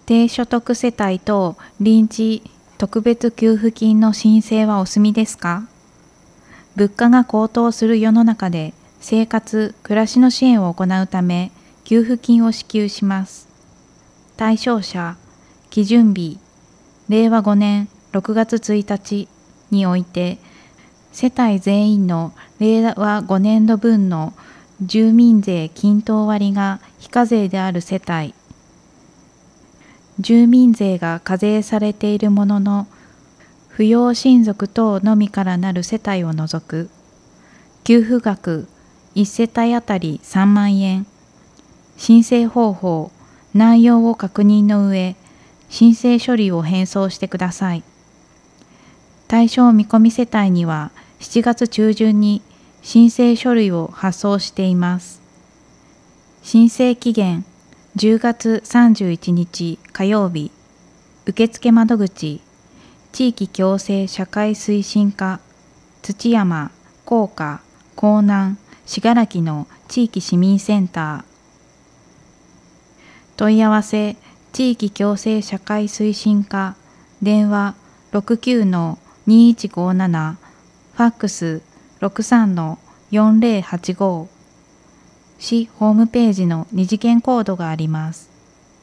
低所得世帯等臨時特別給付金の申請はお済みですか？物価が高騰する世の中で生活・暮らしの支援を行うため給付金を支給します。対象者、基準日、令和5年6月1日において、世帯全員の令和5年度分の住民税均等割が非課税である世帯、住民税が課税されているものの、扶養親族等のみからなる世帯を除く、給付額1世帯あたり3万円、申請方法、内容を確認の上、申請書類を返送してください。対象見込み世帯には7月中旬に申請書類を発送しています。申請期限10月31日火曜日、受付窓口、地域共生社会推進課、土山、甲賀、江南、信楽の地域市民センター。問い合わせ、地域共生社会推進課、電話 69-2157、ファックス 63-4085。市ホームページの二次元コードがあります。